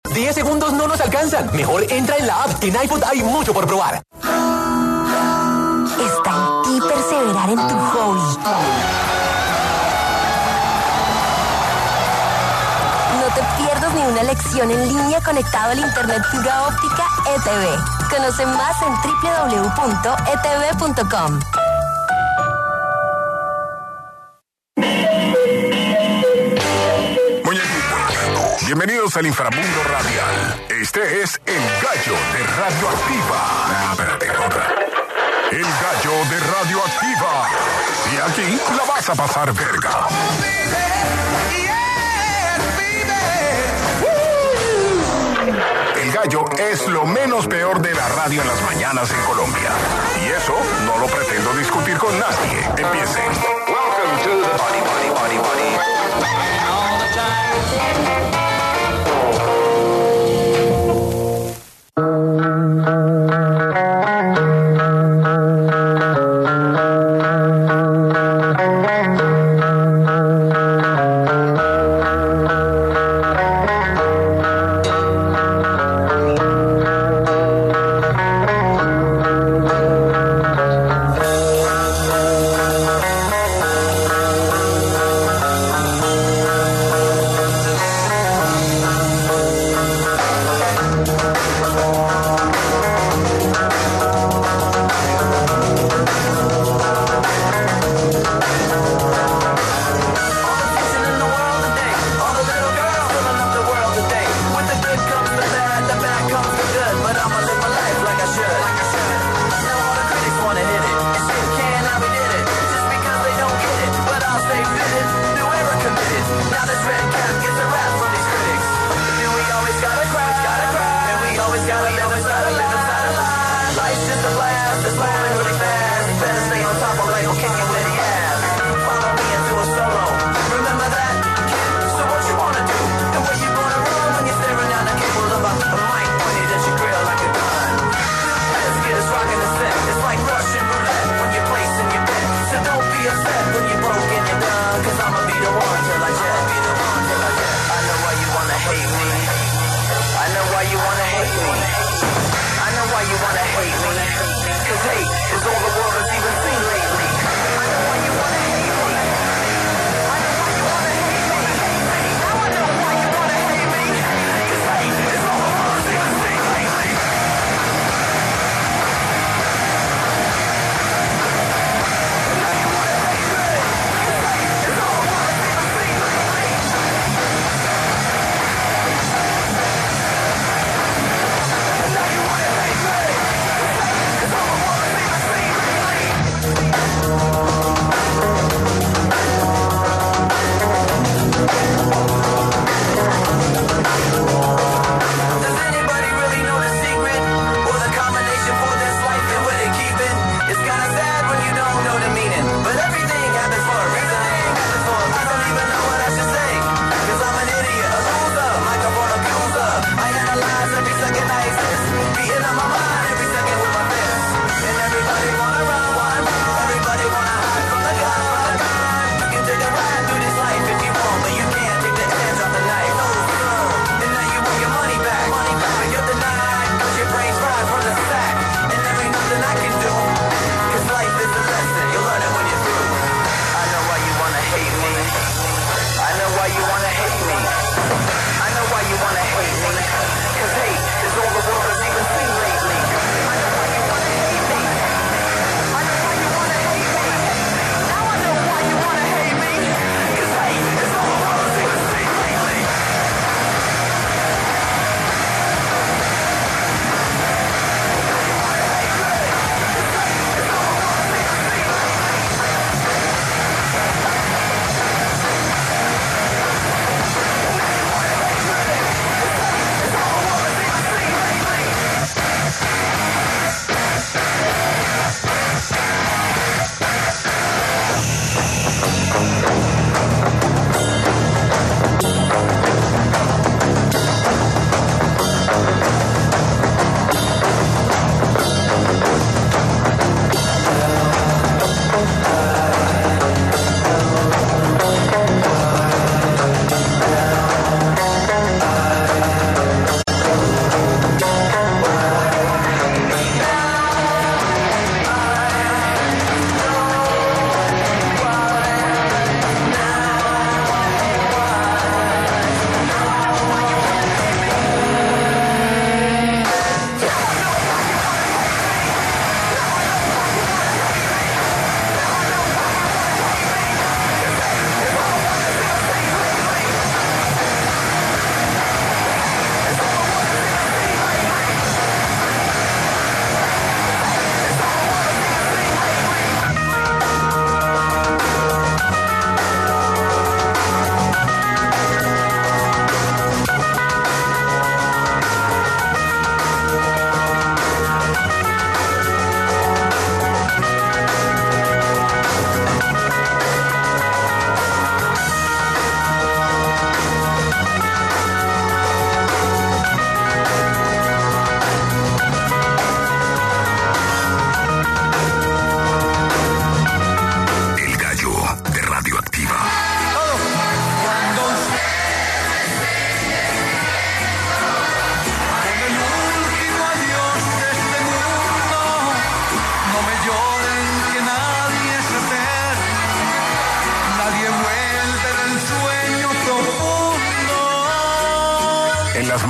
10 segundos no nos alcanzan. Mejor entra en la app, que en iPod hay mucho por probar. Está en ti perseverar en tu hobby. No te pierdas ni una lección en línea conectado al internet fibra óptica ETV. Conoce más en www.etv.com. Bienvenidos al inframundo radial. Este es El Gallo de Radioactiva. Espérate, otra. El Gallo de Radioactiva. Y aquí la vas a pasar verga. El Gallo es lo menos peor de la radio en las mañanas en Colombia. Y eso no lo pretendo discutir con nadie. Empiecen. Welcome to the Body, Body, Body, Body. All the time.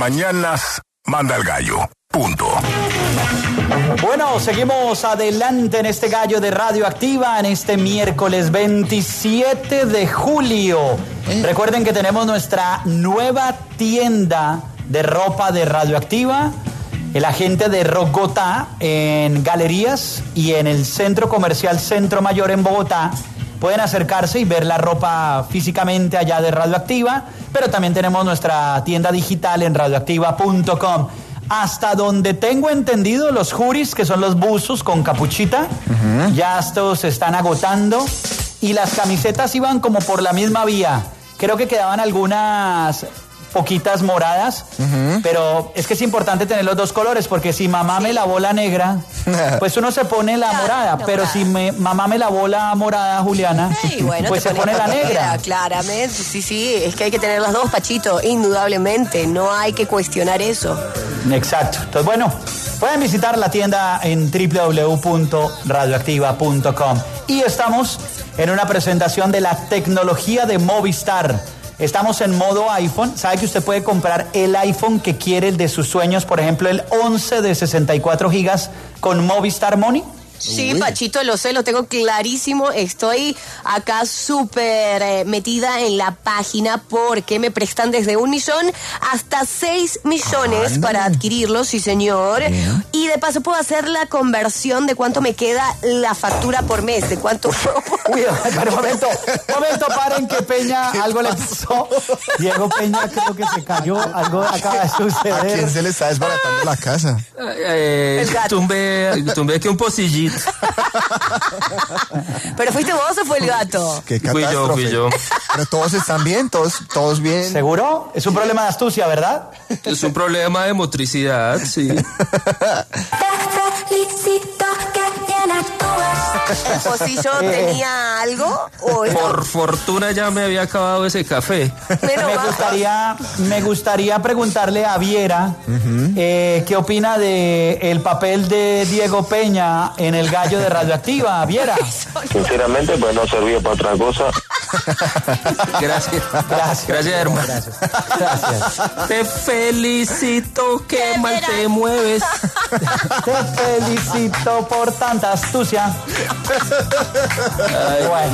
mañanas manda el gallo. Punto. Bueno, seguimos adelante en este gallo de Radioactiva en este miércoles 27 de julio. Recuerden que tenemos nuestra nueva tienda de ropa de Radioactiva. El agente de Rogotá en Galerías y en el Centro Comercial Centro Mayor en Bogotá. Pueden acercarse y ver la ropa físicamente allá de Radioactiva, pero también tenemos nuestra tienda digital en radioactiva.com. Hasta donde tengo entendido, los juris, que son los buzos con capuchita, ya estos se están agotando y las camisetas iban como por la misma vía. Creo que quedaban algunas poquitas moradas, pero es que es importante tener los dos colores, porque si mamá me lavó la negra, pues uno se pone la morada, pero si mamá me lavó la morada, Juliana, bueno, pues se pone la negra. Claramente, sí, es que hay que tener las dos, Pachito, indudablemente, no hay que cuestionar eso. Exacto, entonces bueno, pueden visitar la tienda en www.radioactiva.com y estamos en una presentación de la tecnología de Movistar. Estamos en modo iPhone. ¿Sabe que usted puede comprar el iPhone que quiere, el de sus sueños? Por ejemplo, el 11 de 64 gigas con Movistar Money. Sí, Pachito, lo sé, lo tengo clarísimo. Estoy acá súper metida en la página porque me prestan desde 1 millón hasta 6 millones para adquirirlo, sí señor. Y de paso puedo hacer la conversión de cuánto me queda la factura por mes, de cuánto... Uy, pero momento, paren que Peña, algo le pasó. Diego Peña creo que se cayó, algo acaba de suceder. ¿A quién se le está desbaratando la casa? Tumbé que un pocillito. ¿Pero fuiste vos o fue el gato? Qué catástrofe. Fui yo. Pero todos están bien, todos bien. ¿Seguro? Es un problema de astucia, ¿verdad? Es un problema de motricidad, sí. ¿El pocillo tenía algo? ¿O no? Por fortuna ya me había acabado ese café. Me gustaría preguntarle a Viera qué opina de el papel de Diego Peña en el gallo de Radioactiva. Viera. Sinceramente, pues no servía para otra cosa. Gracias, hermano. Gracias. Te felicito, qué mal te mueves. Te felicito por tanta astucia. Ay, Bueno.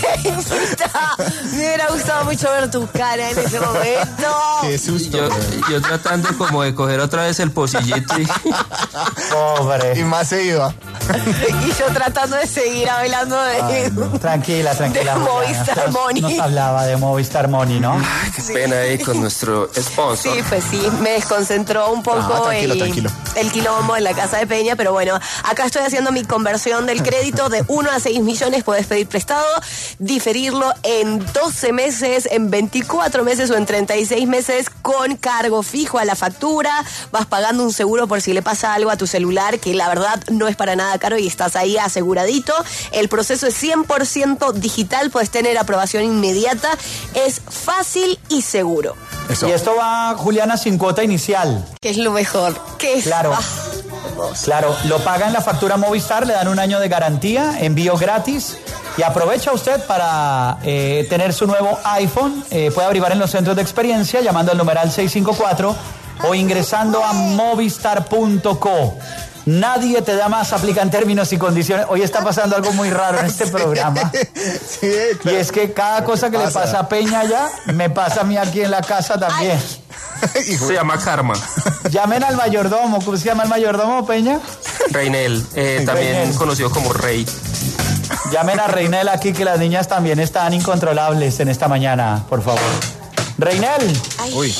Me hubiera gustado mucho ver tu cara en ese momento. Qué susto. Yo tratando como de coger otra vez el pocillito y... Pobre. Y más se iba. Y yo tratando de seguir hablando de... Tranquila. De Movistar Money. Nos hablaba de Movistar Money, ¿no? Ay, qué pena ahí con nuestro sponsor. Sí, pues sí, me desconcentró un poco tranquilo. el quilombo en la casa de Peña, pero bueno, acá estoy haciendo mi conversión del crédito de 1 a 6 millones, puedes pedir prestado, diferirlo en 12 meses, en 24 meses o en 36 meses con cargo fijo a la factura, vas pagando un seguro por si le pasa algo a tu celular, que la verdad no es para nada caro y estás ahí aseguradito. El proceso es 100% digital, puedes tener aprobación inmediata, es fácil y seguro. Eso. Y esto va, Juliana, sin cuota inicial. Que es lo mejor. Que es... Claro. Claro, lo paga en la factura Movistar, le dan 1 año de garantía, envío gratis y aprovecha usted para tener su nuevo iPhone. Puede averiguar en los centros de experiencia llamando al numeral 654 o ingresando a movistar.co. Nadie te da más, aplican términos y condiciones. Hoy está pasando algo muy raro en este programa. Sí, Y es que cada cosa que le pasa a Peña allá, me pasa a mí aquí en la casa también. Se llama Karma. Llamen al mayordomo. ¿Cómo se llama el mayordomo, Peña? Reinel, también Reinel. conocido como Rey. Llamen a Reinel aquí, que las niñas también están incontrolables en esta mañana, por favor. Reinel. Uy.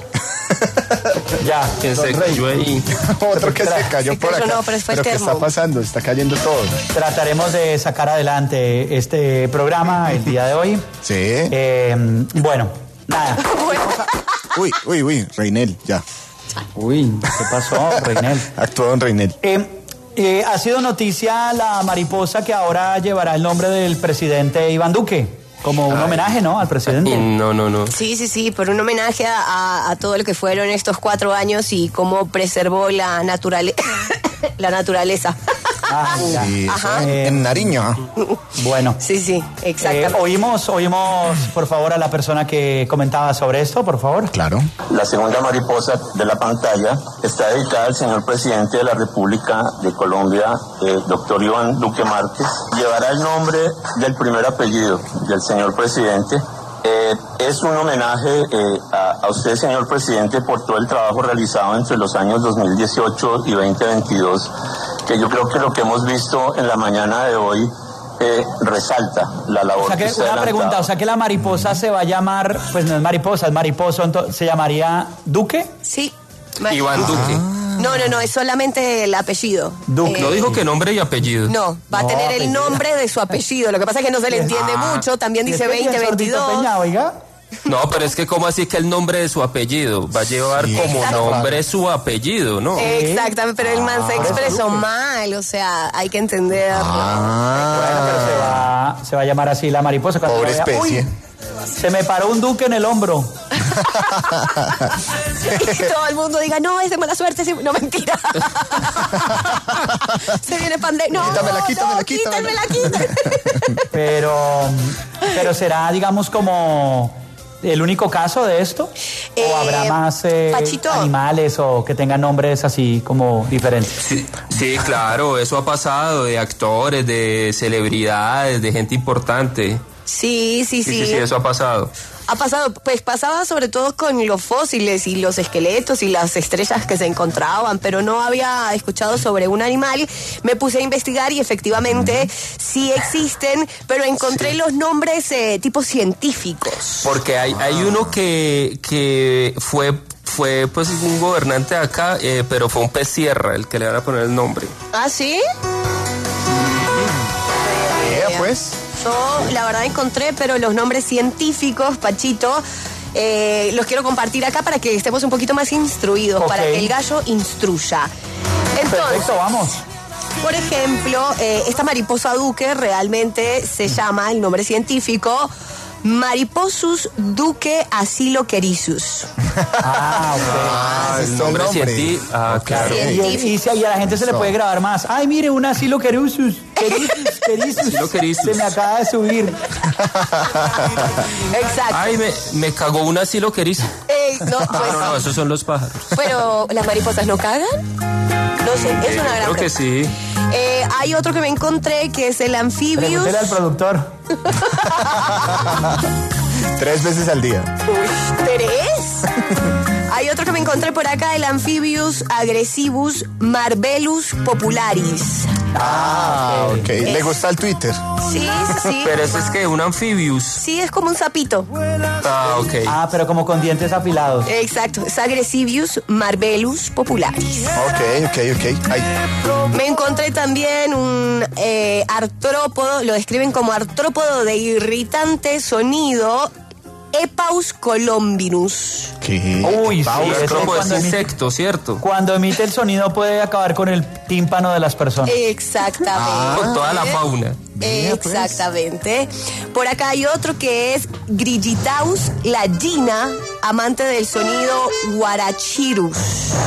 Ya. ¿Quién se cayó ahí? Otro que se cayó Se por cayó, acá. no, pero fue el ¿qué termo. está pasando? Está cayendo todo. Trataremos de sacar adelante este programa el día de hoy. Sí. Bueno, nada. Uy, Reinel, ya. Uy, ¿qué pasó, Reinel? Actuó don Reinel. Ha sido noticia la mariposa que ahora llevará el nombre del presidente Iván Duque. Como un homenaje, ¿no? Al presidente. No. Sí, por un homenaje a todo lo que fueron estos 4 años y cómo preservó la naturaleza. Sí, eso Ajá. en Nariño. Bueno. Sí, exactamente. Oímos, por favor, a la persona que comentaba sobre esto, por favor. Claro. La segunda mariposa de la pantalla está dedicada al señor presidente de la República de Colombia, doctor Iván Duque Márquez. Llevará el nombre del primer apellido del señor presidente. Es un homenaje a usted, señor presidente, por todo el trabajo realizado entre los años 2018 y 2022, que yo creo que lo que hemos visto en la mañana de hoy resalta la labor O sea que, que usted una ha pregunta, adelantado. o sea que la mariposa se va a llamar, pues no es mariposa, es mariposo, entonces, ¿se llamaría Duque? Sí. Iván Duque. No, es solamente el apellido. Duque. No dijo que nombre y apellido. No, va a No, tener el apellido. nombre de su apellido. Lo que pasa es que no se le entiende mucho. También dice ¿Y es que bien sordito 2022. Peña, oiga? No, pero es que ¿cómo así que el nombre de su apellido? Va a llevar Sí, como exacto. nombre su apellido, ¿no? Exactamente, pero el man se expresó mal. O sea, hay que entender. Bueno, pero se va a llamar así la mariposa. Cuando Pobre la vea, especie. "Uy, se me paró un duque en el hombro". Y todo el mundo diga, no, es de mala suerte. No, mentira. Se viene pandemia. No, Quítamela. quítenmela. Pero será, digamos, como el único caso de esto, o habrá más Pachito. animales o que tengan nombres así como diferentes. Sí, claro, eso ha pasado de actores, de celebridades, de gente importante. Sí. Sí, eso ha pasado. Ha pasado, pues pasaba sobre todo con los fósiles y los esqueletos y las estrellas que se encontraban, pero no había escuchado sobre un animal. Me puse a investigar y efectivamente sí existen, pero encontré los nombres tipo científicos. Porque hay uno que fue pues un gobernante de acá, pero fue un pez sierra el que le van a poner el nombre. ¿Ah, sí? Pues. Yo la verdad encontré, pero los nombres científicos, Pachito, los quiero compartir acá para que estemos un poquito más instruidos, Ok. para que el gallo instruya. Entonces, Perfecto, vamos. por ejemplo, esta mariposa duque realmente se llama, el nombre científico, Mariposus duque asiloquerisus. Ah, ok. Es El todo el nombre nombre. científico. Ah, claro. Y a la gente se le puede grabar más. Ay, mire, un asilo querusus. Asilo querusus. Se me acaba de subir. Exacto. Ay, me cagó un asilo que hizo. No, pues, No, esos son los pájaros. pero ¿las mariposas no cagan? No sé, es una gran Creo que pregunta. sí. Hay otro que me encontré que es el Amphibius. Pregúntele al productor. 3 veces al día. Uy, 3. Hay otro que me encontré por acá, el Amphibius agresivus marbellus popularis. Ok. ¿Le gusta el Twitter? Sí. Pero ese es que un anfibius. Sí, es como un sapito. Ah, ok. Ah, pero como con dientes afilados. Exacto, es agresivius marbellus popularis. Ok. Ay, Me encontré también un artrópodo, lo describen como artrópodo de irritante sonido, Epaus colombinus. ¿qué? Uy, sí, El eso artrópodo es cuando emite, insecto, ¿cierto? cuando emite el sonido puede acabar con el tímpano de las personas. Exactamente. Con toda la fauna. Exactamente. Por acá hay otro que es Grigitaus lagina, amante del sonido Guarachirus.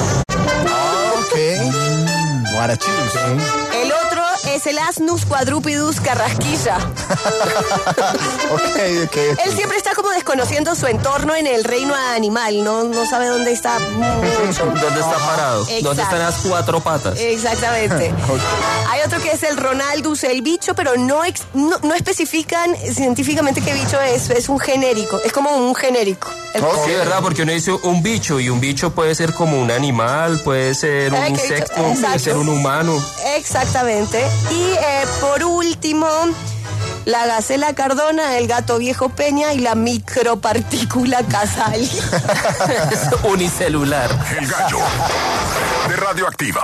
Ok. Guarachirus. El otro es el Asnus quadrupedus carrasquilla. Ok. Él siempre está como desconociendo su entorno en el reino animal, no sabe dónde está mucho. ¿Dónde está parado? Exacto. ¿Dónde están las 4 patas? Exactamente. Hay otro que es el Ronaldus, el bicho, pero no especifican científicamente qué bicho es un genérico, es como un genérico. Sí, ¿verdad? Porque uno dice un bicho y un bicho puede ser como un animal, puede ser un ¿qué insecto, bicho? puede Exacto. ser un humano. Exactamente. Y por último, la gacela cardona, el gato viejo peña y la micropartícula casal. Es unicelular. El gallo de Radioactiva.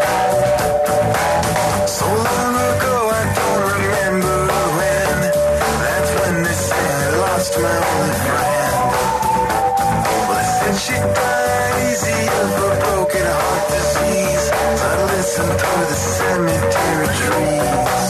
So long ago, I don't remember when. dancing through the cemetery trees.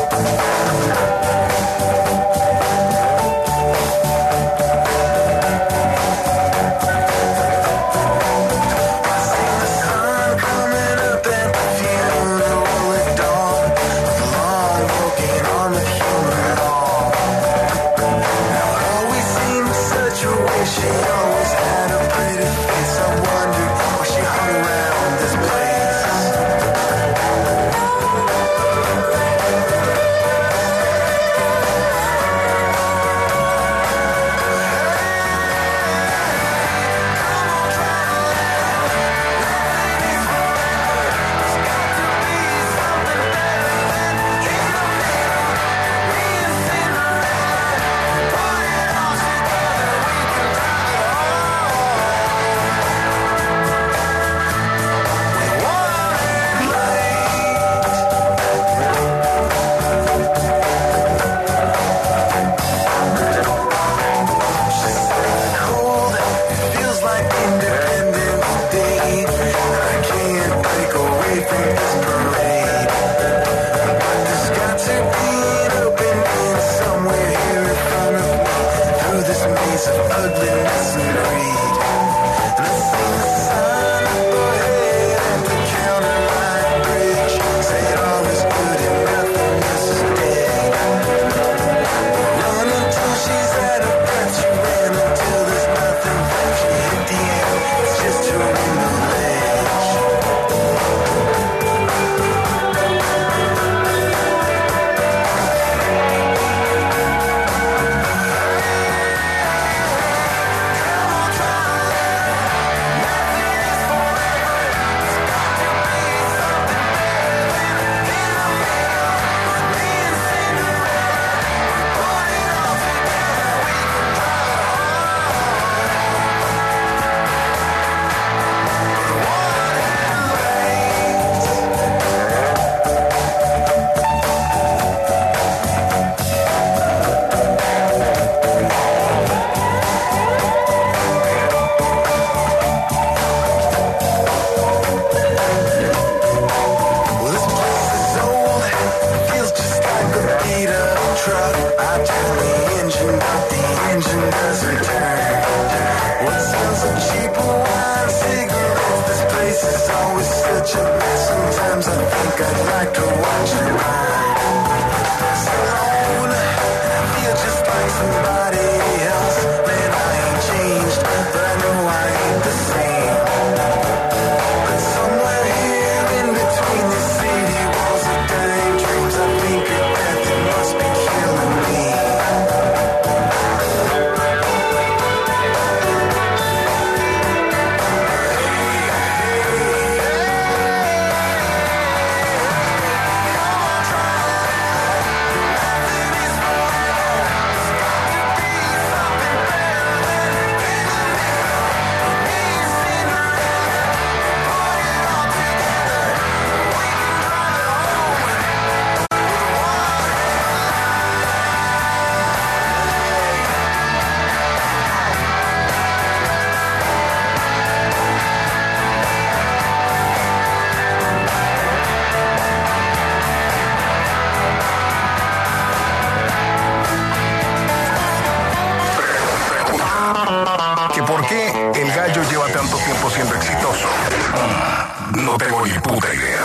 No tengo ni puta idea.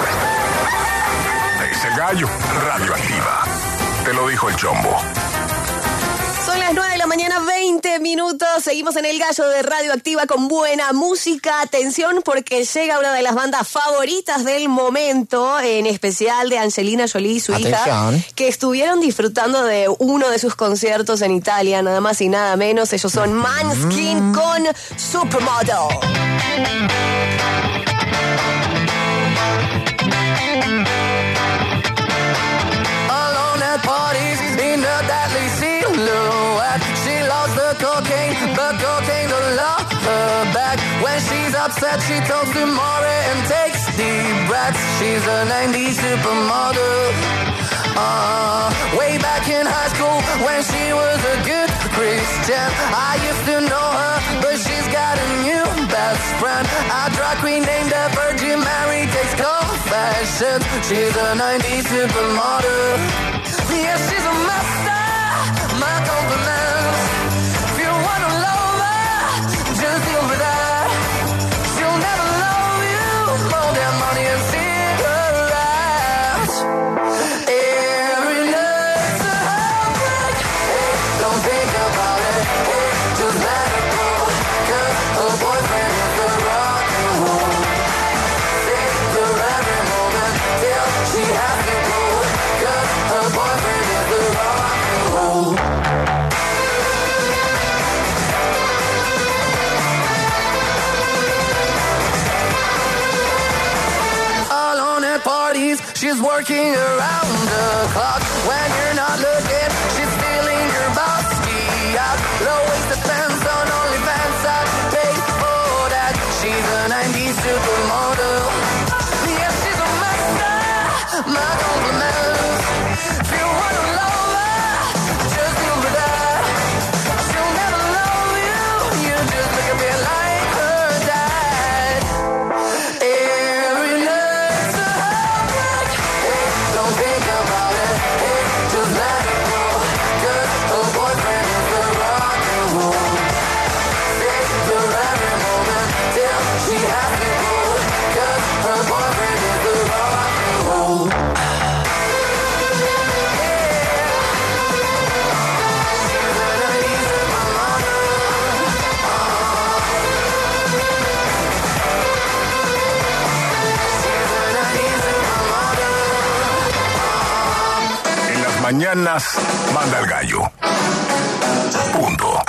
Es el Gallo, Radioactiva. Te lo dijo el Chombo. Son las 9 de la mañana, 20 minutos. Seguimos en el Gallo de Radioactiva con buena música. Atención, porque llega una de las bandas favoritas del momento, en especial de Angelina Jolie y su hija, que estuvieron disfrutando de uno de sus conciertos en Italia, nada más y nada menos. Ellos son Måneskin con Supermodel. But cocaine don't love her back. When she's upset, she talks to Maury and takes deep breaths. She's a 90s supermodel. Way back in high school, when she was a good Christian, I used to know her, but she's got a new best friend. A drag queen named the Virgin Mary takes confessions fashion. She's a 90s supermodel. Yeah, she's a master. My compliments. If you wanna love her, just deal with that. She'll never love you more than money and cigarettes. Every night's a heartbreak. Hey, don't think about it. Hey, just let it go. 'Cause her boyfriend is the rock and roll. Save her every moment till she has to go. 'Cause her boyfriend is the rock and roll. Alone at parties, she's working around the clock. When you're not looking, she's stealing your bossy out. Low-waisted pants on OnlyFans, I'd pay for that. She's a 90s supermodel. Yeah, she's a master. My compliments. If you wanna love her, just deal with that. She'll never love you. You just look a bit like her dad. Every night's a heartbreak. Hey, don't think about it. Hey, just let it go. 'Cause her boyfriend is the rock and roll. Save her every moment till she has to go. 'Cause her boyfriend is the rock and roll. En las mañanas, manda el gallo. Punto.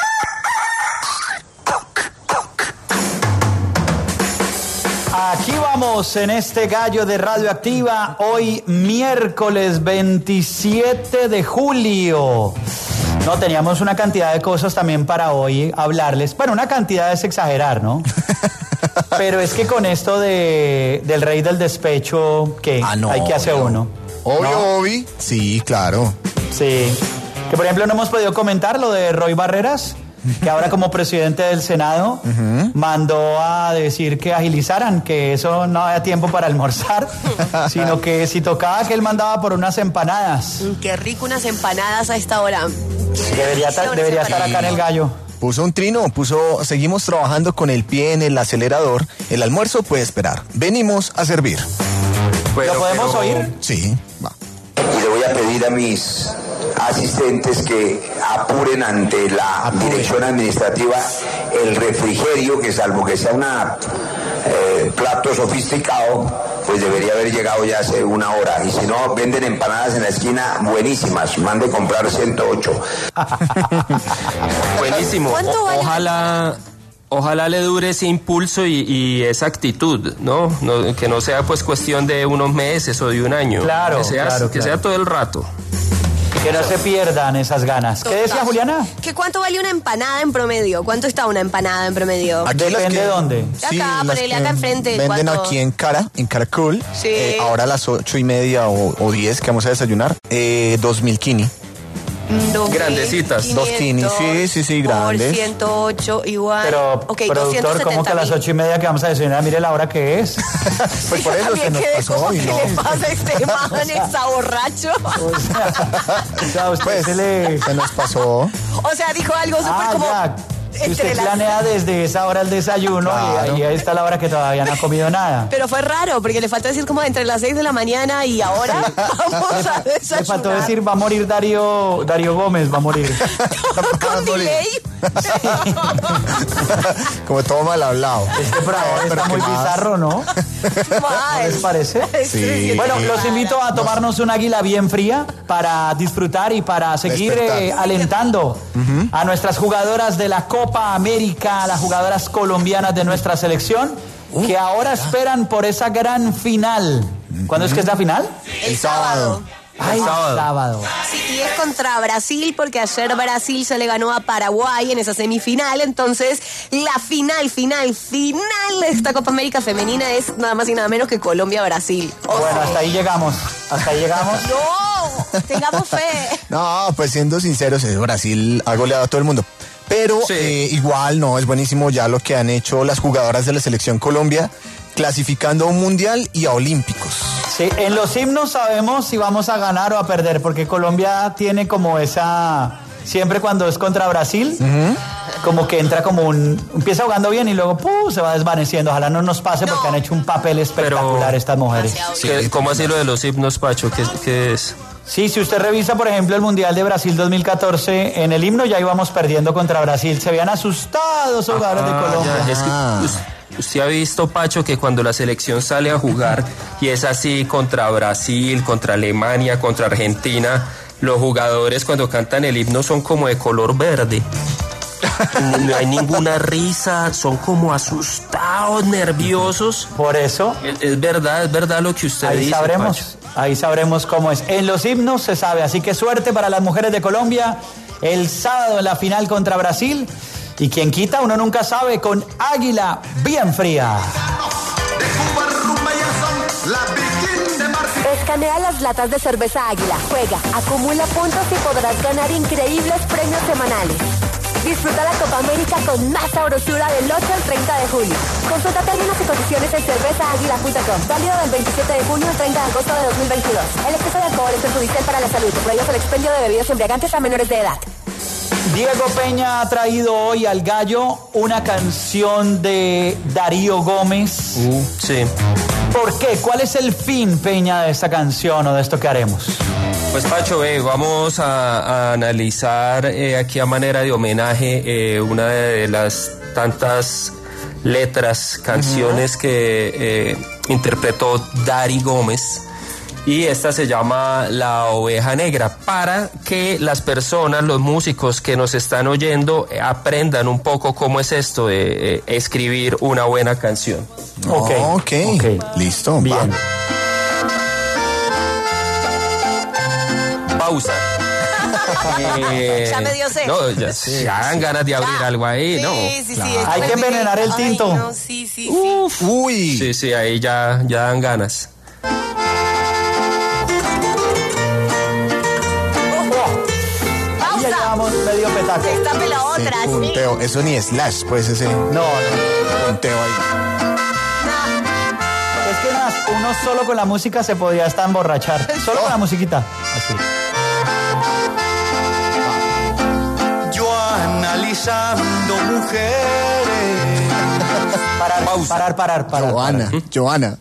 Aquí vamos en este gallo de Radioactiva, hoy miércoles 27 de julio. No, teníamos una cantidad de cosas también para hoy hablarles. Bueno, una cantidad es exagerar, ¿no? Pero es que con esto del rey del despecho, ¿qué? No, hay que hacer uno. Obvio, ¿no? Obi. Sí, claro. Sí. Que por ejemplo no hemos podido comentar lo de Roy Barreras, que ahora como presidente del Senado mandó a decir que agilizaran, que eso no había tiempo para almorzar, sino que si tocaba que él mandaba por unas empanadas. Qué rico unas empanadas a esta hora. Debería estar acá en el gallo. Puso un trino, seguimos trabajando con el pie en el acelerador. El almuerzo puede esperar. Venimos a servir. ¿Lo podemos oír? Sí, va. Y le voy a pedir a mis asistentes que apuren ante la dirección administrativa el refrigerio, que salvo que sea una plato sofisticado, pues debería haber llegado ya hace una hora. Y si no, venden empanadas en la esquina buenísimas. Mande comprar 108. Buenísimo. ¿Cuánto vale? Ojalá le dure ese impulso y esa actitud, ¿no? Que no sea pues cuestión de unos meses o de un año. Claro, que sea todo el rato. Que no se pierdan esas ganas. ¿Qué decía Juliana? ¿Que cuánto vale una empanada en promedio? ¿Cuánto está una empanada en promedio? Aquí las Depende de dónde. Sí, Acá, las ponele que acá enfrente, venden ¿cuánto? aquí en Caracol. Sí. Ahora a las 8:30 o 10 que vamos a desayunar. 2.000 kini. Grandecitas. 2 kini, sí, grandes. Por 108 igual. Pero, ok, productor, ¿cómo que a las 8:30 que vamos a desayunar? Mire la hora que es. Pues por eso se nos pasó ¿Qué y no. le pasa a este man? ¿Está borracho? O sea, usted Pues se nos pasó. O sea, dijo algo súper como... ya. Si entre usted las- planea desde esa hora el desayuno Claro. y ahí está la hora que todavía no ha comido nada. Pero fue raro, porque le faltó decir como entre las 6 de la mañana y ahora vamos a desayunar. Le faltó decir, va a morir Darío Gómez, va a morir. Con delay. Como todo mal hablado. Este programa está muy bizarro, ¿no? Mal. ¿Les parece? Sí. Bueno, los invito a tomarnos un águila bien fría para disfrutar y para seguir Despertar. alentando a nuestras jugadoras de la Copa América, las jugadoras colombianas de nuestra selección, que ahora esperan por esa gran final. ¿Cuándo es que es la final? El sábado. Ay, sábado. Sí, y es contra Brasil, porque ayer Brasil se le ganó a Paraguay en esa semifinal. Entonces, la final de esta Copa América femenina es nada más y nada menos que Colombia-Brasil. Bueno, hasta ahí llegamos. ¡No! Tengamos fe. No, pues siendo sinceros, Brasil ha goleado a todo el mundo. Pero Sí. igual no, es buenísimo ya lo que han hecho las jugadoras de la selección Colombia, clasificando a un mundial y a olímpicos. Sí, Sí, en los himnos sabemos si vamos a ganar o a perder, porque Colombia tiene como esa... Siempre cuando es contra Brasil, como que entra como empieza jugando bien y luego se va desvaneciendo. Ojalá no nos pase porque han hecho un papel espectacular estas mujeres. Sí, ¿cómo así lo de los himnos, Pacho? ¿Qué es? Sí, si usted revisa, por ejemplo, el Mundial de Brasil 2014, en el himno ya íbamos perdiendo contra Brasil. Se habían asustado los jugadores de Colombia. Ya, es que usted ha visto, Pacho, que cuando la selección sale a jugar y es así contra Brasil, contra Alemania, contra Argentina, los jugadores cuando cantan el himno son como de color verde. No hay ninguna risa, son como asustados, nerviosos. Por eso. Es verdad lo que usted dice, Pacho. Ahí sabremos cómo es. En los himnos se sabe, así que suerte para las mujeres de Colombia el sábado en la final contra Brasil. Y quien quita, uno nunca sabe, con Águila bien fría. Escanea las latas de cerveza Águila, juega, acumula puntos y podrás ganar increíbles premios semanales. Disfruta la Copa América con más sabrosura del 8 al 30 de julio. Consulta términos y condiciones en cervezaaguila.com. Válido del 27 de junio al 30 de agosto de 2022. El exceso de alcohol es perjudicial para la salud. Prohíbe el expendio de bebidas embriagantes a menores de edad. Diego Peña ha traído hoy al Gallo una canción de Darío Gómez. Sí. ¿Por qué? ¿Cuál es el fin, Peña, de esta canción o de esto que haremos? Pues Pacho, vamos a analizar aquí a manera de homenaje una de las tantas letras, canciones que interpretó Dari Gómez. Y esta se llama La Oveja Negra, para que las personas, los músicos que nos están oyendo, aprendan un poco cómo es esto de escribir una buena canción. Ok. Listo. Bien. Pausa. Ya me dio sed. No, ya dan ganas de abrir algo ahí, ¿no? Sí. Hay que envenenar el tinto. Ay, no, sí. Uy. Sí, ahí ya dan ganas. Ya llevamos medio petaco. Destape la otra, sí. Punteo. Eso ni slash, pues ese. No. Punteo ahí. Es que más, uno solo con la música se podría hasta emborrachar. Solo con la musiquita. Así. Yo analizando mujeres. Parar. Joana.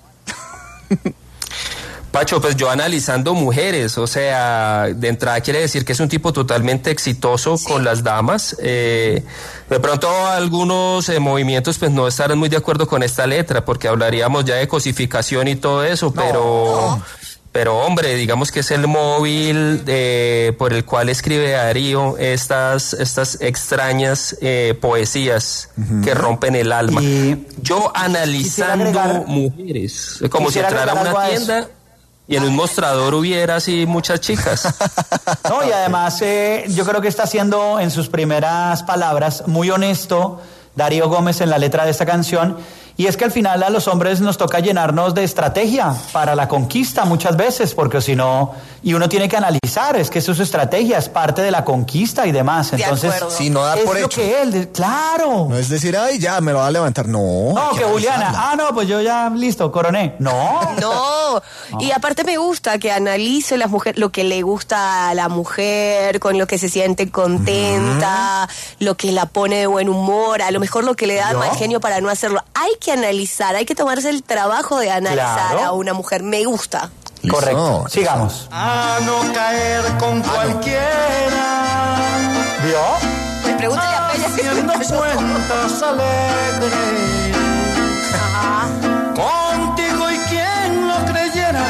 Pacho, pues yo analizando mujeres, o sea, de entrada quiere decir que es un tipo totalmente exitoso con las damas. De pronto algunos movimientos pues no estarán muy de acuerdo con esta letra, porque hablaríamos ya de cosificación y todo eso, pero hombre, digamos que es el móvil por el cual escribe Darío estas extrañas poesías que rompen el alma. Yo analizando mujeres, como si entrara a una tienda y en un mostrador hubiera así muchas chicas. No, y además yo creo que está siendo en sus primeras palabras muy honesto Darío Gómez en la letra de esta canción. Y es que al final a los hombres nos toca llenarnos de estrategia para la conquista muchas veces, porque si no, y uno tiene que analizar, es que eso es estrategia, es parte de la conquista y demás. Entonces, si no da por hecho. Es lo que él, claro. No es decir, ay, ya me lo va a levantar. No, que Juliana, pues yo ya, listo, coroné. No. Y aparte me gusta que analice las mujeres, lo que le gusta a la mujer, con lo que se siente contenta, lo que la pone de buen humor, a lo mejor lo que le da mal genio para no hacerlo. Hay que analizar, hay que tomarse el trabajo de analizar a una mujer. Me gusta. Listo. Correcto. Sigamos. A no caer con cualquiera. ¿Vio? Pregúntale a Peña si Haciendo cuentas alegres. Ajá. Contigo y quien lo creyera.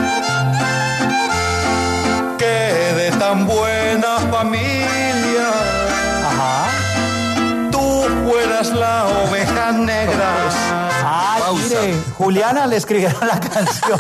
Que de tan buena familia. Ajá. Tú fueras la oveja negra. Mire, Juliana le escribieron la canción.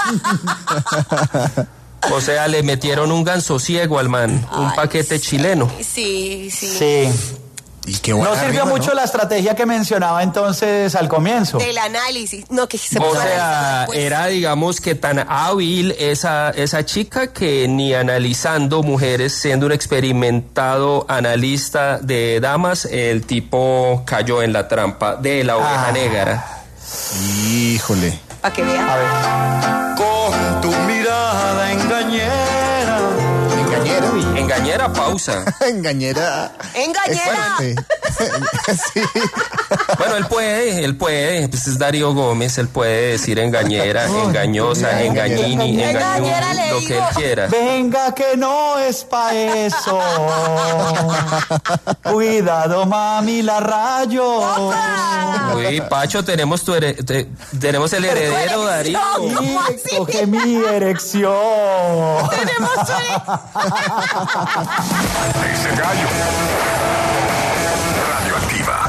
O sea, le metieron un ganso ciego al man, un paquete chileno. Sí. Y qué buena No sirvió rima, mucho la estrategia que mencionaba entonces al comienzo. Del análisis. No, que se O puso sea, era, digamos, que tan hábil esa chica que ni analizando mujeres, siendo un experimentado analista de damas, el tipo cayó en la trampa de la oveja negra. Híjole. para que vea. A ver. Con tu mirada engañera. Engañera. Engañera, pausa. Engañera. ¡Engañera! Sí. Bueno, él puede, pues es Darío Gómez, él puede decir engañera, engañosa, engañini, Engañera, le lo que él digo. quiera. Venga que no es pa' eso. Cuidado, mami, la rayo. Uy, Pacho, tenemos tenemos el heredero, Darío. ¿Cómo así? Coge mi erección. Tenemos Ese gallo. Radioactiva.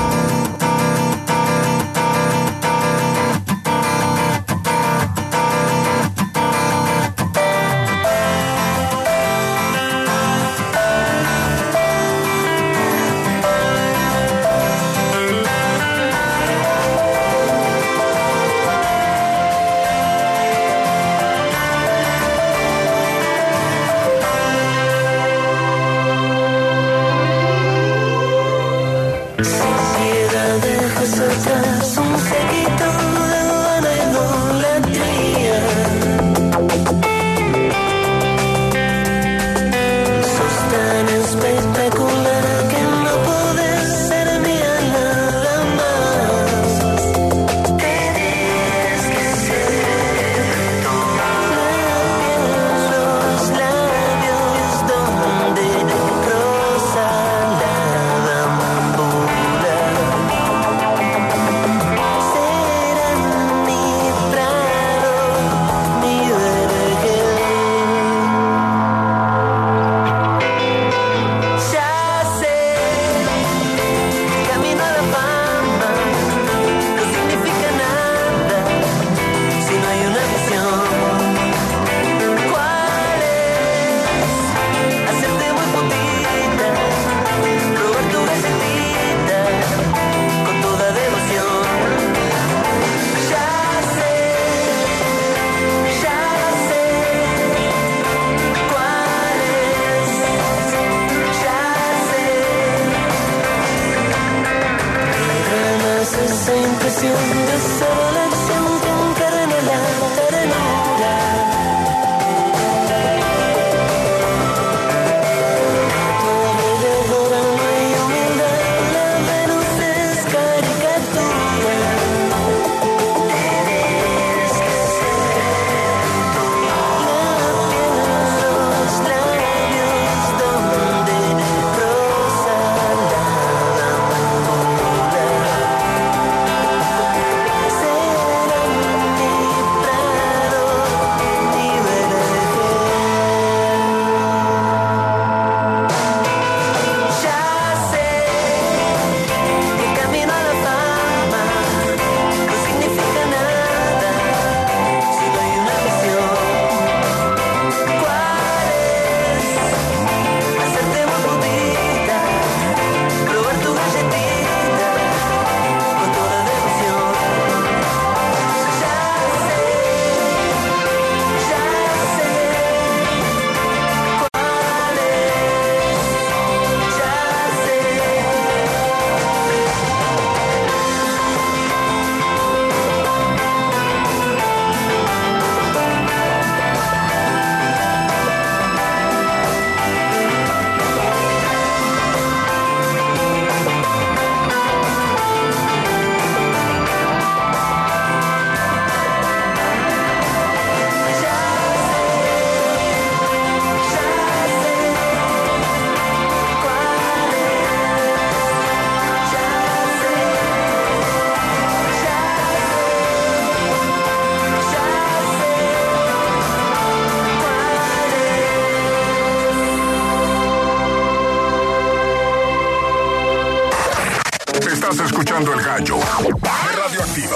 Estás escuchando El Gallo. Radioactiva.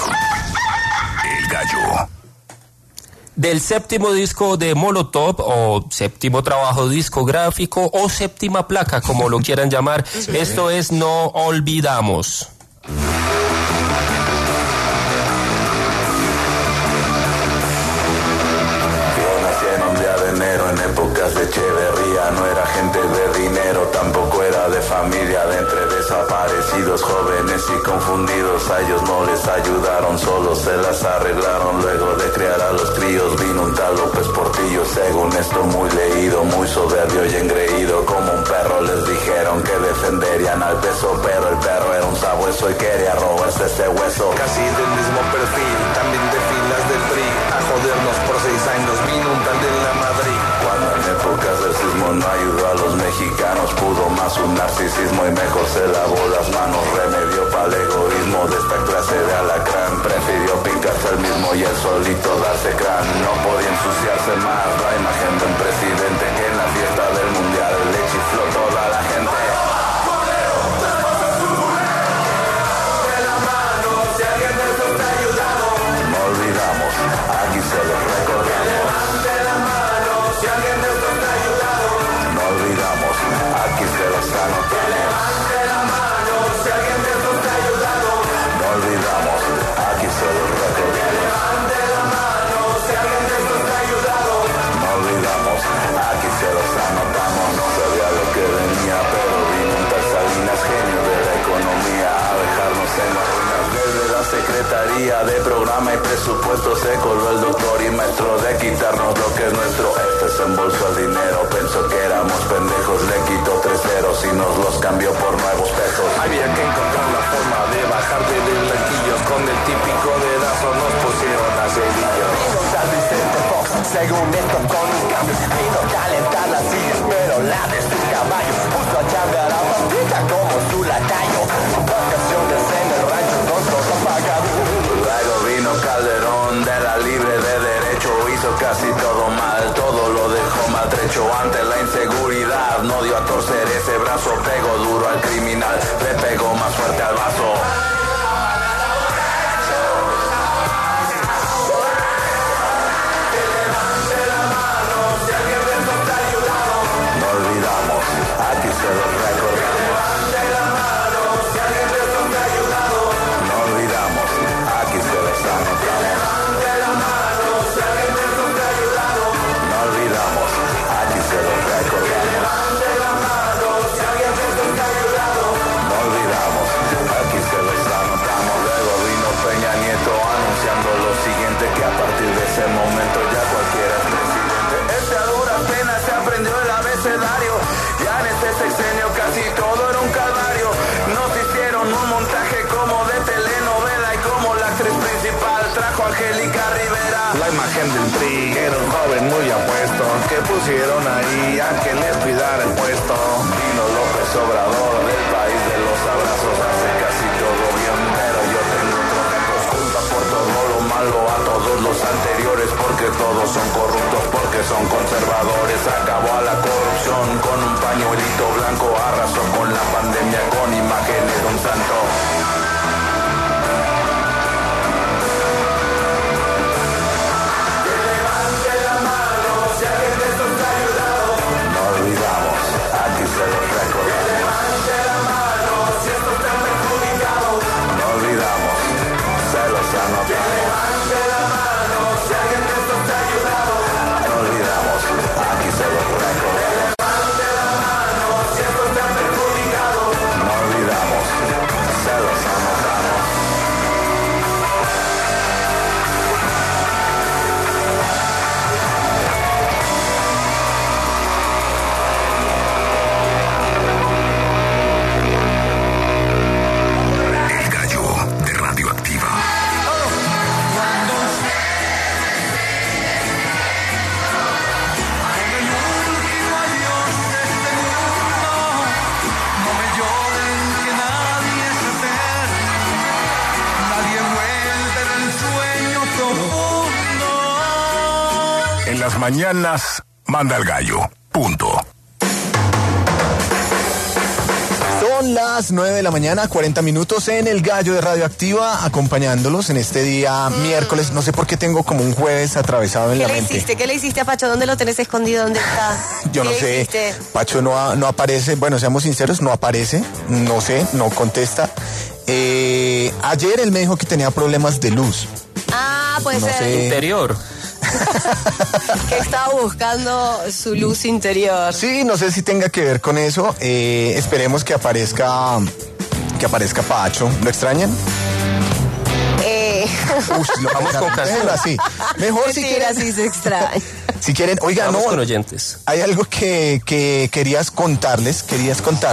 El Gallo. Del séptimo disco de Molotov, o séptimo trabajo discográfico, o séptima placa, como lo quieran llamar. Esto es No Olvidamos. En épocas de Echeverría no era gente de dinero, tampoco era de familia, de entre desaparecidos nacidos jóvenes y confundidos, a ellos no les ayudaron, solo se las arreglaron. Luego de criar a los críos vino un tal López Portillo, según esto muy leído, muy soberbio y engreído. Como un perro les dijeron que defenderían al peso, pero el perro era un sabueso y quería robarse ese hueso. Casi del mismo perfil, también de filas del PRI, a jodernos por 6 años vino un tal de la Madrid. Cuando en épocas del sismo no ayudó a los mexicanos, pudo más un narcisismo y mejor se lavó las manos. Remedio para el egoísmo de esta clase de alacrán, prefirió picarse el mismo y el solito darse crán. No podía ensuciarse más la imagen de un presidente que en la fiesta del mundial le chifló toda la gente. De la mano, si alguien de esto te ha ayudado, no olvidamos, aquí se lo recordamos. De la mano, si alguien de esto te ha ayudado, no olvidamos, aquí se los anotamos. De la mano, si alguien de esto te ha ayudado, no olvidamos, aquí se los recordamos. De la mano, si alguien de esto te ha ayudado, no olvidamos, aquí se los anotamos. No sabía lo que venía, pero vino un tal Salinas, genio de la economía, a dejarnos en las ruinas. Desde la Secretaría de Programa y Presupuesto se coló el doctor y maestro de quitarnos lo que es nuestro. Este se embolsó el dinero, pensó que éramos pendejos, le quitó 3 ceros y nos los cambió por nuevos pesos. Había que encontrar la forma de bajar de blanquillos, con el típico dedazo nos pusieron a cerillos. Vino tal Vicente Fox, según esto con un cambio, vino a calentar las sillas, pero la de su caballo puso a chambear a Pampita como su lacayo. Vacaciones en el rancho con todo pagado. Luego vino Calderón de la libre de derecho, hizo casi todo mal, todo lo dejó maltrecho. Ante la inseguridad no dio a torcer ese brazo, pegó duro al criminal, le pegó más fuerte al vaso. No olvidamos, aquí se los recordamos. De la mano, si alguien de esto te ha ayudado, no olvidamos, aquí se los anotamos. De la mano, si alguien de esto te ha ayudado, no olvidamos, aquí se los recordamos. De la mano, si alguien de esto te ha ayudado, no olvidamos, aquí se los anotamos. Luego vino Peña Nieto anunciando lo siguiente, que a partir de ese momento ya cualquiera es presidente. Este a duras penas se aprendió el abecedario, ya en este sexenio casi todo era un calvario. Nos hicieron un montaje como de telenovela y como la actriz principal trajo a Angélica Rivera. La imagen del PRI era un joven muy apuesto que pusieron ahí a que les cuidara el puesto. Vino López Obrador del país de los abrazos, hace casi todo bien, pero yo tengo otros datos. Culpa por todo lo malo a todos los anteriores, porque todos son corruptos, porque son conservadores. Acabó a la corrupción con un pañuelito blanco, arrasó con la pandemia con imágenes de un santo. Que levante la mano si alguien de esto te ha ayudado. No olvidamos, aquí se los recordamos. Que levante la mano si esto te ha perjudicado. No olvidamos, se los anotamos. Que levante la mano si alguien de esto te ha ayudado. No olvidamos, aquí se los recordamos. Que levante la mano si esto te ha perjudicado. No olvidamos, se los anotamos. El gallo de Radioactiva. No me lloren que nadie es eterno, nadie vuelve del sueño profundo. En las mañanas, manda el gallo. Punto. Son las 9 de la mañana, 40 minutos en el gallo de Radioactiva, acompañándolos en este día miércoles. No sé por qué tengo como un jueves atravesado en la mente. ¿Qué le hiciste a Pacho? ¿Dónde lo tenés escondido? ¿Dónde está? Yo no ¿Qué sé, hiciste? Pacho no aparece, bueno, seamos sinceros, no aparece, no sé, no contesta. Ayer él me dijo que tenía problemas de luz. Ah, puede No ser. sé. Interior. Que estaba buscando su luz interior. Sí, no sé si tenga que ver con eso. Esperemos que aparezca que aparezca Pacho. ¿Lo extrañan? Lo vamos con canción. así. Mejor si quieren. Así se extraña. Si quieren, oiga, vamos no. con oyentes. Hay algo que querías contarles. ¿Qué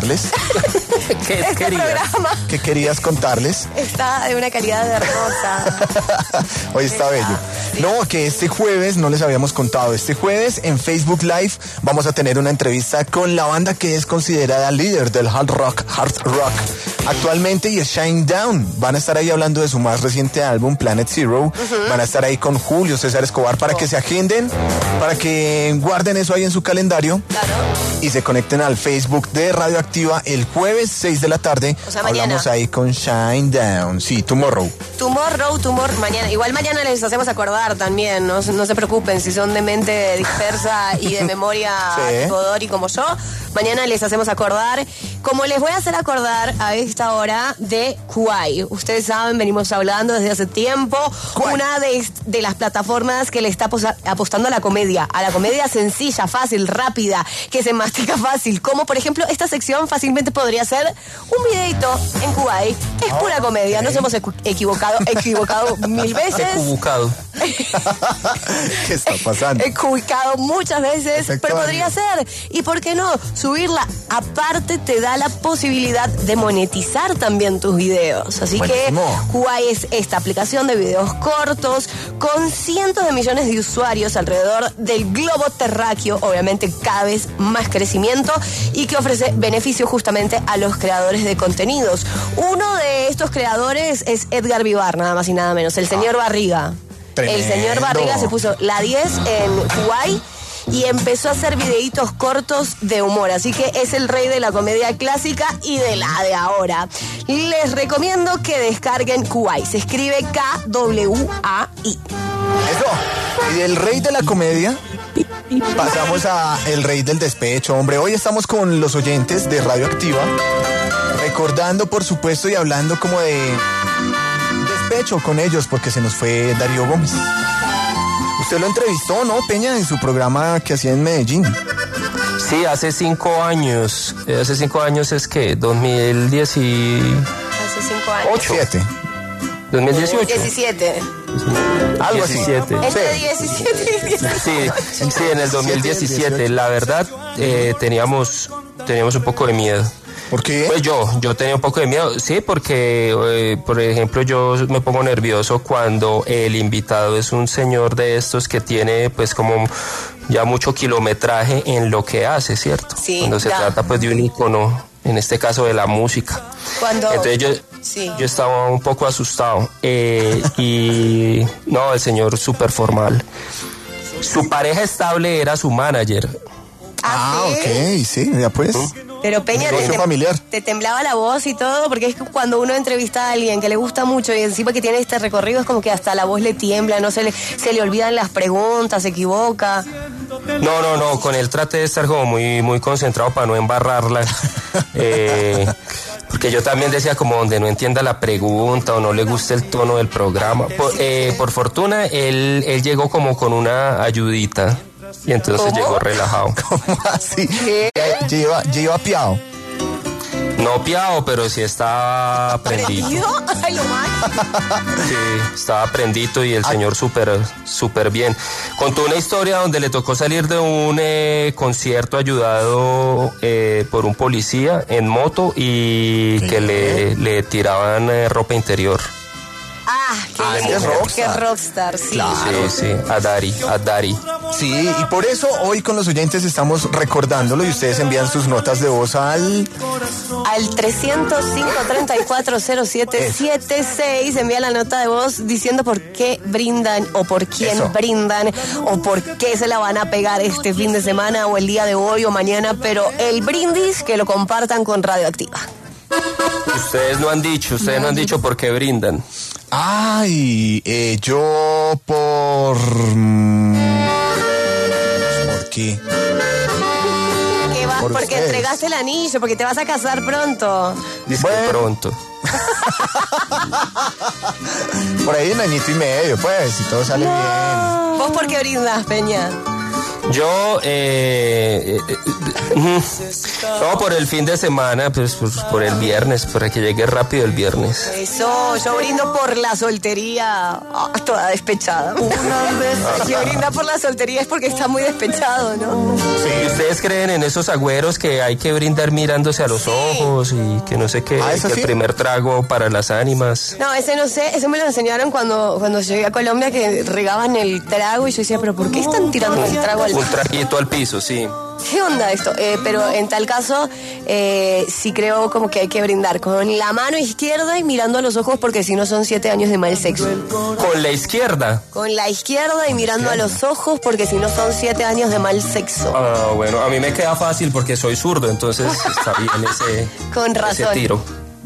querías contarles? Está de una calidad hermosa. Hoy está bello. No, que este jueves, no les habíamos contado, este jueves en Facebook Live vamos a tener una entrevista con la banda que es considerada líder del hard rock actualmente, y es Shinedown. Van a estar ahí hablando de su más reciente álbum, Planet Zero. Van a estar ahí con Julio César Escobar para que se agenden, para que guarden eso ahí en su calendario. Claro. Y se conecten al Facebook de Radioactiva el jueves 6 de la tarde. O sea, mañana. Hablamos ahí con Shinedown. Sí, Tomorrow, mañana. Igual mañana les hacemos acordar también, no se preocupen si son de mente dispersa y de memoria tipo Dori como yo. Mañana les hacemos acordar, como les voy a hacer acordar a esta hora de Kuai. Ustedes saben, venimos hablando desde hace tiempo, una de las plataformas que le está apostando a la comedia sencilla, fácil, rápida, que se mastica fácil, como por ejemplo esta sección fácilmente podría ser un videito en Kuai. Es pura comedia, nos hemos equivocado 1000 veces. Equivocado. ¿Qué está pasando? Equivocado muchas veces, pero podría ser. ¿Y por qué no? Subirla. Aparte te da la posibilidad de monetizar también tus videos. Así Buenísimo. que Kuai es esta aplicación de videos cortos con cientos de millones de usuarios alrededor del globo terráqueo, obviamente cada vez más crecimiento, y que ofrece beneficios justamente a los creadores de contenidos. Uno de estos creadores es Edgar Vivar, nada más y nada menos, el señor Barriga. Tremendo. El señor Barriga se puso la 10 en Kuai y empezó a hacer videitos cortos de humor, así que es el rey de la comedia clásica y de la de ahora. Les recomiendo que descarguen Kuai, se escribe Kwai. Eso. Y del rey de la comedia pasamos a el rey del despecho, hombre. Hoy estamos con los oyentes de Radioactiva, recordando, por supuesto, y hablando como de despecho con ellos, porque se nos fue Darío Gómez. Usted lo entrevistó, ¿no, Peña, en su programa que hacía en Medellín? Sí, hace 5 años. Hace 5 años es que 2010 y... Hace 5 años. 7. 2018. 17. Algo así. 17. Entre 17 y 17. Sí, en el 2017. La verdad, teníamos un poco de miedo. ¿Por qué? Pues yo tenía un poco de miedo, sí, porque, por ejemplo, yo me pongo nervioso cuando el invitado es un señor de estos que tiene, pues, como ya mucho kilometraje en lo que hace, ¿cierto? Sí, cuando se trata, pues, de un ícono, en este caso de la música. Entonces yo estaba un poco asustado, y no, el señor súper formal. Su pareja estable era su manager. Ok, sí, ya pues. Pero Peña, te temblaba la voz y todo, porque es que cuando uno entrevista a alguien que le gusta mucho y encima que tiene este recorrido, es como que hasta la voz le tiembla, no se le olvidan las preguntas, se equivoca. No, con él traté de estar como muy concentrado para no embarrarla. Porque yo también decía como donde no entienda la pregunta o no le guste el tono del programa. Por fortuna, él llegó como con una ayudita. Y entonces llegó relajado. ¿Cómo así? ¿Lleva piado? No piado, pero sí estaba prendido. Sí, estaba prendito y el señor súper bien. Contó una historia donde le tocó salir de un concierto ayudado por un policía en moto y que le tiraban ropa interior. Qué rockstar, sí. Claro. Sí, a Dari. Sí, y por eso hoy con los oyentes estamos recordándolo y ustedes envían sus notas de voz al 305-3407-76. Envía la nota de voz diciendo por qué brindan o por quién brindan o por qué se la van a pegar este fin de semana o el día de hoy o mañana, pero el brindis que lo compartan con Radioactiva. Ustedes no han dicho por qué brindan. Ay, yo ¿por qué? Porque ustedes. Entregaste el anillo, porque te vas a casar pronto. Dice pronto. Por ahí un añito y medio, pues, si todo sale bien. ¿Vos por qué brindas, Peña? Yo, no, por el fin de semana, pues por el viernes, para que llegue rápido el viernes. Eso, yo brindo por la soltería, toda despechada. Si brinda por la soltería es porque está muy despechado, ¿no? Sí, ¿ustedes creen en esos agüeros que hay que brindar mirándose a los ojos y que no sé qué, que el primer trago para las ánimas? No, ese no sé, ese me lo enseñaron cuando llegué a Colombia, que regaban el trago y yo decía, pero ¿por qué están tirando el trago al piso? Un traguito al piso, sí. ¿Qué onda esto? Pero en tal caso, sí creo como que hay que brindar con la mano izquierda y mirando a los ojos, porque si no son 7 años de mal sexo. ¿Con la izquierda? Con la izquierda y mirando a los ojos, porque si no son 7 años de mal sexo. Ah, bueno, a mí me queda fácil porque soy zurdo, entonces está bien con razón. ese tiro.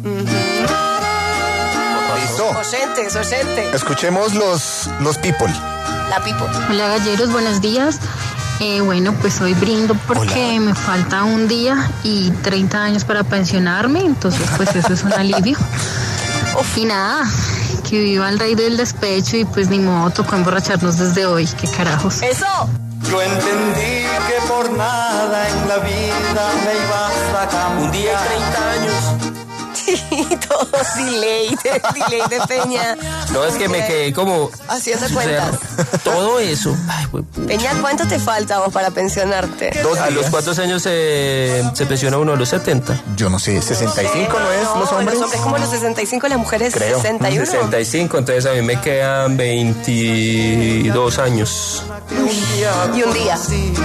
Listo. Oyentes. Escuchemos los people. La people. Hola, galleros, buenos días. Bueno, pues hoy brindo porque me falta un día y 30 años para pensionarme, entonces pues eso es un alivio. Y nada, que viva el rey del despecho y pues ni modo, tocó emborracharnos desde hoy, qué carajos. ¡Eso! Yo entendí que por nada en la vida me ibas a cambiar. Un día y 30 años. Todo delay de Peña. No, es que me quedé como haciendo cuentas. Todo eso. Ay, Peña, ¿cuánto te falta vos para pensionarte? ¿A los cuántos años se pensiona uno? ¿A los 70? Yo no sé, 65 no es los hombres. Los hombres como los 65, las mujeres creo. 61. 65, entonces a mí me quedan 22 años. Y un día.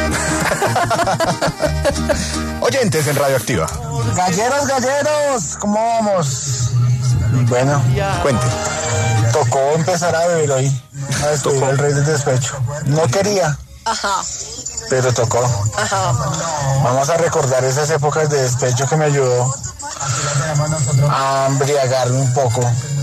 Oyentes en Radioactiva. Galleros, ¿cómo vamos? Bueno, cuente. Tocó empezar a beber hoy, a despedir al rey del despecho. No quería, pero tocó. Vamos a recordar esas épocas de despecho que me ayudó a embriagarme un poco.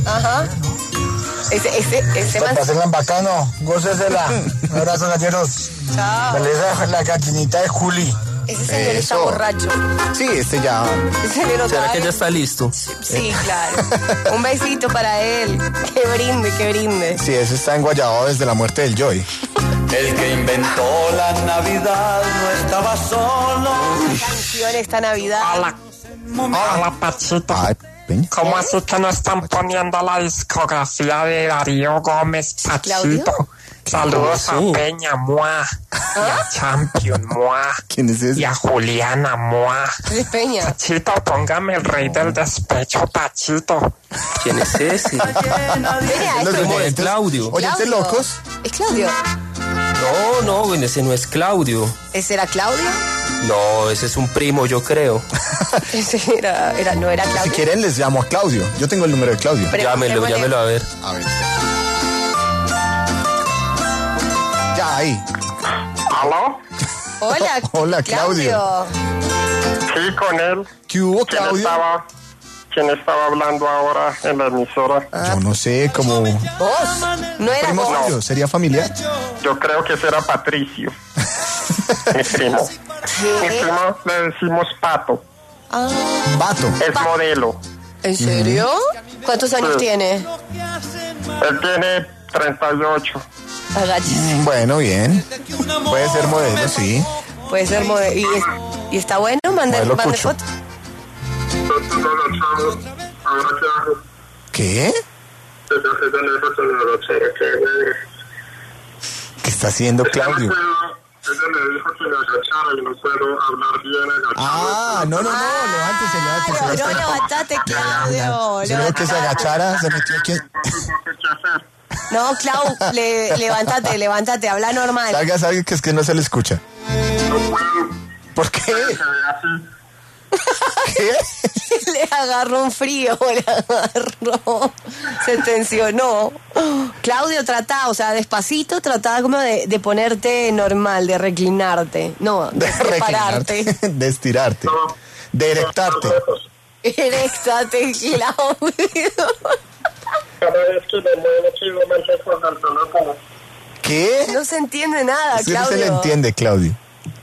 Pásenla en bacano, gócesela. Un abrazo, galleros. Chao. La gallinita de Juli. Ese señor está borracho. Sí, ya. ¿Será que ya está listo? Sí, claro. Un besito para él. Que brinde. Sí, ese está enguayado desde la muerte del Joy. El que inventó la Navidad no estaba solo. Canción esta Navidad. Hola, Pachito. ¿Cómo así que no están poniendo la discografía de Darío Gómez, Pachito? Saludos a Peña, ¡mua! Y a Champion, ¡mua! ¿Quién es ese? Y a Juliana, ¡mua! ¿Es Peña? Pachito, póngame el rey del despecho, Pachito. ¿Quién es ese? Es Claudio. Oyentes locos. ¿Es Claudio? No, ese no es Claudio. ¿Ese era Claudio? No, ese es un primo, yo creo. Ese no era Claudio. Si quieren les llamo a Claudio. Yo tengo el número de Claudio. Llámelo a ver. A ver. Ya, ahí. ¿Aló? Hola, Claudio. Sí, con él. ¿Qué hubo, Claudio? ¿Quién estaba hablando ahora en la emisora? Yo no sé, como... ¿Vos? ¿No era primo vos? suyo? ¿Sería familiar? Yo creo que ese era Patricio. Mi primo. Mi primo le decimos Pato. Pato. Es modelo. ¿En serio? ¿Cuántos años tiene? Él tiene 38. Bueno, bien. Puede ser modelo, sí. Puede ser modelo. ¿Y está bueno? Mande foto. ¿Qué? ¿Qué está haciendo Claudio? Ella me dijo que me agachara y no puedo hablar bien agachado. Levántese. No, levántate, Claudio. Yo creo que se agachara, se metió aquí. No, Clau, levántate, habla normal. Salga, que es que no se le escucha. ¿Por qué? ¿Qué? Le agarró un frío, se tensionó. Claudio, despacito, trata como de ponerte normal, de reclinarte. No, de pararte. De estirarte. De erectarte. Eréctate, Claudio. Cada vez que me muevo, quiero mensajes al teléfono. ¿Qué? No se entiende nada, Claudio. Claudio. No se le entiende, Claudio.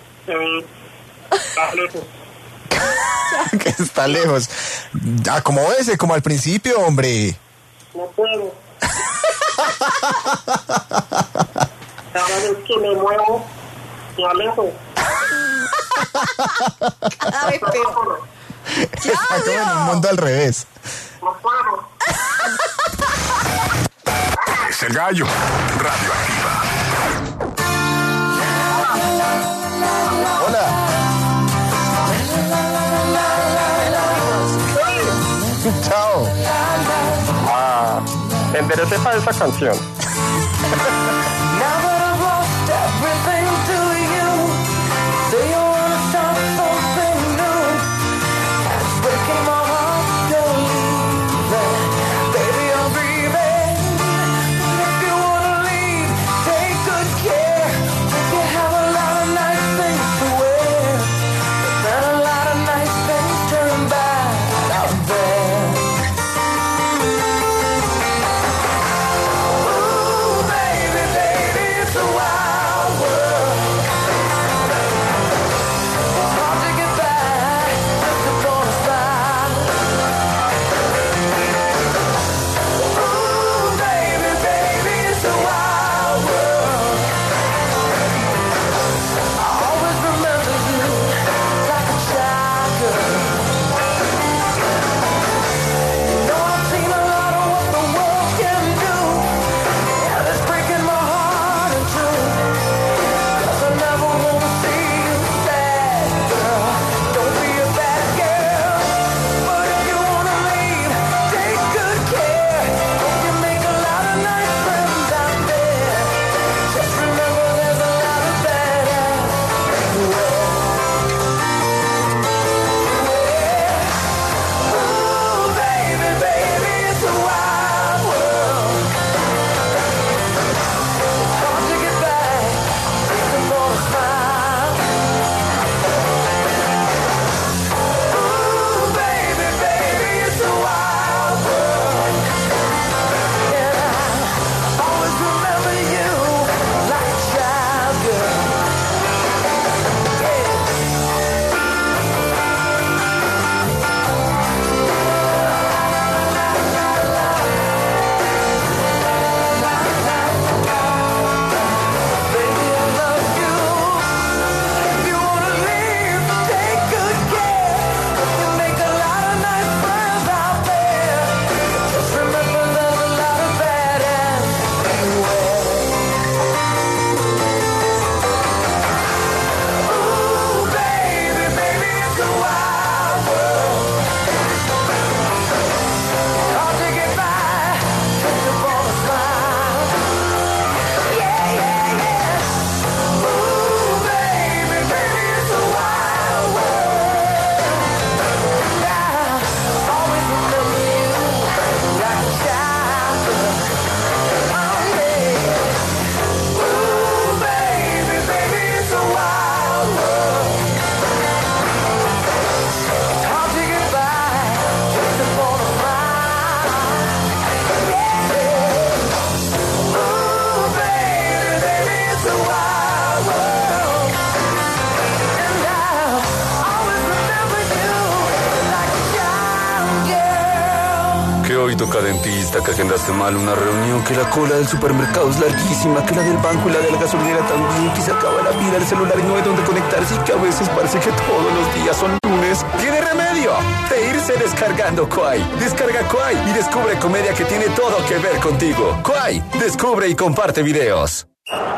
Que está lejos. Acomódese como al principio, hombre. No puedo. Cada vez que me muevo, Cada vez peor. Está como en un mundo al revés. Es el gallo. Radioactiva. Hola. Chao. Enderece para esa canción. Toca dentista, que agendaste mal una reunión, que la cola del supermercado es larguísima, que la del banco y la de la gasolinera también, que se acaba la vida, el celular y no hay donde conectarse y que a veces parece que todos los días son lunes. ¡Tiene remedio! De irse descargando Kwai. Descarga Kwai y descubre comedia que tiene todo que ver contigo. Kwai, descubre y comparte videos.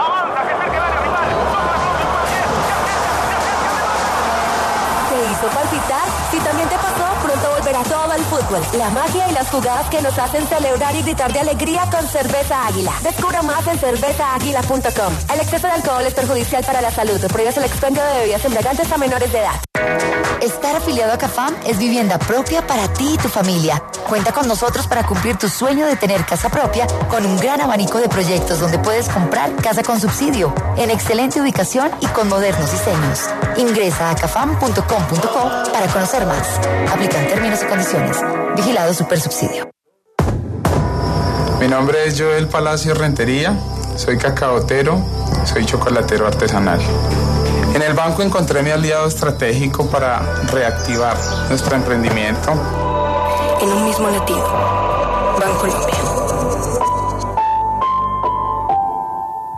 ¿Te hizo palpitar? Si también te pasó, pronto volverá todo al fútbol. La magia y las jugadas que nos hacen celebrar y gritar de alegría con Cerveza Águila. Descubra más en cervezaaguila.com. El exceso de alcohol es perjudicial para la salud. Prohíbes el expendio de bebidas embriagantes a menores de edad. Estar afiliado a CAFAM es vivienda propia para ti y tu familia. Cuenta con nosotros para cumplir tu sueño de tener casa propia con un gran abanico de proyectos donde puedes comprar casa con subsidio, en excelente ubicación y con modernos diseños. Ingresa a cafam.com.co para conocer más. Aplican términos y condiciones. Vigilado Supersubsidio. Mi nombre es Joel Palacio Rentería, soy cacaotero, soy chocolatero artesanal. En el banco encontré mi aliado estratégico para reactivar nuestro emprendimiento. En un mismo latido, Bancolombia.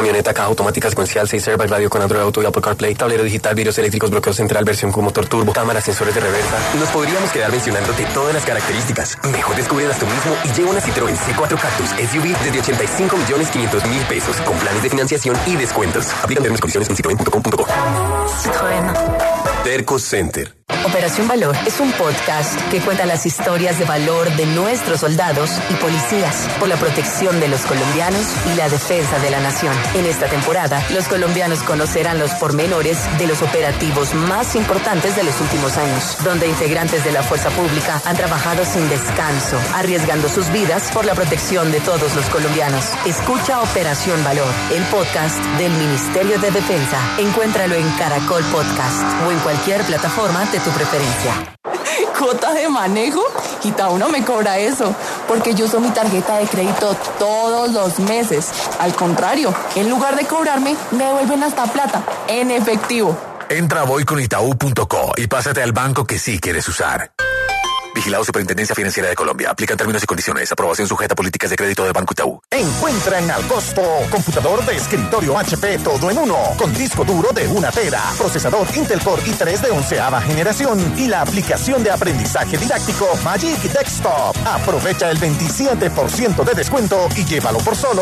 Camioneta, caja automática secuencial, 6 airbags, radio con Android Auto y Apple CarPlay, tablero digital, vidrios eléctricos, bloqueo central, versión con motor turbo, cámaras, sensores de reversa. Nos podríamos quedar mencionándote todas las características. Mejor descúbrelas tú mismo y lleva una Citroën C4 Cactus SUV desde 85.500.000 pesos, con planes de financiación y descuentos. Aplican términos y condiciones en citroen.com.co. Citroën. Terco Center. Operación Valor es un podcast que cuenta las historias de valor de nuestros soldados y policías por la protección de los colombianos y la defensa de la nación. En esta temporada, los colombianos conocerán los pormenores de los operativos más importantes de los últimos años, donde integrantes de la fuerza pública han trabajado sin descanso, arriesgando sus vidas por la protección de todos los colombianos. Escucha Operación Valor, el podcast del Ministerio de Defensa. Encuéntralo en Caracol Podcast o en cualquier plataforma de tu preferencia. ¿Cuota de manejo? Itaú no me cobra eso, porque yo uso mi tarjeta de crédito todos los meses. Al contrario, en lugar de cobrarme, me devuelven hasta plata, en efectivo. Entra a voyconitaú.co y pásate al banco que sí quieres usar. Vigilado Superintendencia Financiera de Colombia. Aplican términos y condiciones. Aprobación sujeta a políticas de crédito del Banco Itaú. Encuentra en Alcosto computador de escritorio HP todo en uno, con disco duro de 1 tera, procesador Intel Core i3 de 11ª generación y la aplicación de aprendizaje didáctico Magic Desktop. Aprovecha el 27% de descuento y llévalo por solo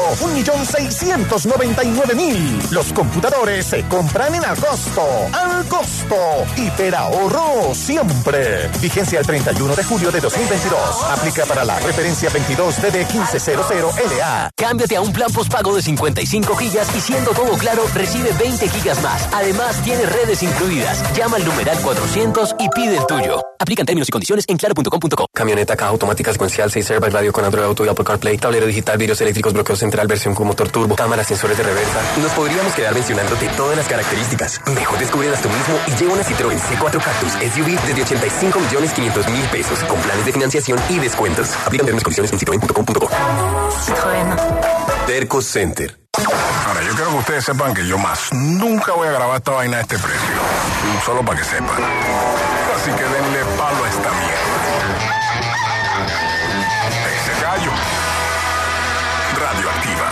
1.699.000. Los computadores se compran en Alcosto. Alcosto. Hiperahorro siempre. Vigencia el 31 de julio de 2022. Aplica para la referencia 22DD1500LA. Cámbiate a un plan postpago de 55 gigas y siendo todo claro, recibe 20 gigas más. Además, tiene redes incluidas. Llama al numeral 400 y pide el tuyo. Aplican términos y condiciones en claro.com.co. Camioneta, caja automática secuencial, 6 airbags, radio con Android Auto y Apple CarPlay, tablero digital, vidrios eléctricos, bloqueo central, versión con motor turbo, cámaras, sensores de reversa. Nos podríamos quedar mencionándote todas las características. Mejor descúbrelas tú mismo y lleva una Citroën C4 Cactus SUV desde 85.500.000 pesos, con planes de financiación y descuentos. Aplican términos y condiciones en citroen.com.co. Citroën. Terco Center. Ahora, yo quiero que ustedes sepan que yo más nunca voy a grabar esta vaina a este precio. Solo para que sepan. Así que denle palo a esta mierda. Ese gallo. Radioactiva.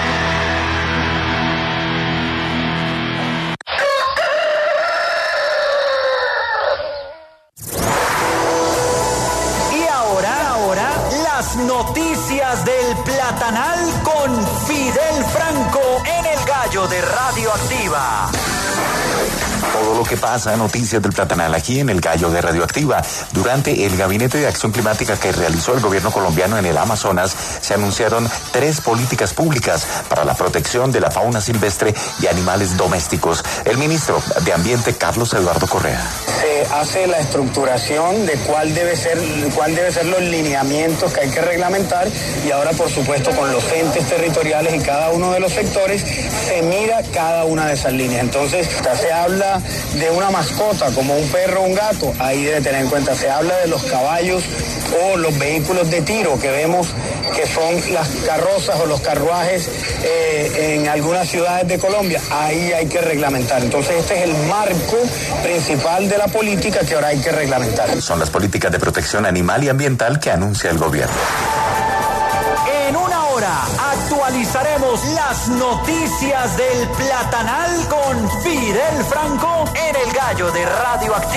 Las noticias del Platanal con Fidel Franco en el Gallo de Radioactiva. Todo lo que pasa, noticias del Platanal aquí en el Gallo de Radioactiva. Durante el Gabinete de Acción Climática que realizó el gobierno colombiano en el Amazonas, se anunciaron 3 políticas públicas para la protección de la fauna silvestre y animales domésticos. El ministro de Ambiente, Carlos Eduardo Correa. Se hace la estructuración de cuál debe ser los lineamientos que hay que reglamentar, y ahora, por supuesto, con los entes territoriales y cada uno de los sectores se mira cada una de esas líneas. Entonces, se habla de una mascota como un perro o un gato, ahí debe tener en cuenta. Se habla de los caballos o los vehículos de tiro que vemos que son las carrozas o los carruajes en algunas ciudades de Colombia, ahí hay que reglamentar. Entonces este es el marco principal de la política que ahora hay que reglamentar. Son las políticas de protección animal y ambiental que anuncia el gobierno. En una hora actualizaremos las noticias del Platanal con Fidel Franco en el Gallo de Radioactiva.